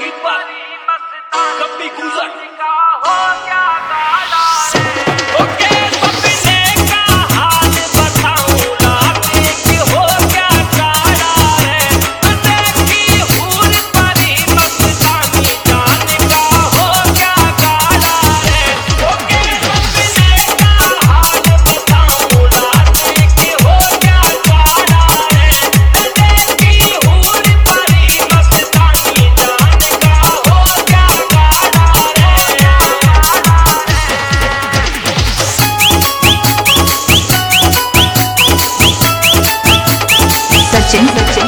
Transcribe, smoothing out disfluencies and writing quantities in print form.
beat पर कभी गुजर ओके सपने का हाल बताऊं रात की हो क्या काला है देखी हूर परी मस्तानी जान का हो क्या काला है ओके सपने का हाल बताऊं रात की हो क्या काला है देखी हूर परी मस्तानी जान का हो क्या काला है सचिन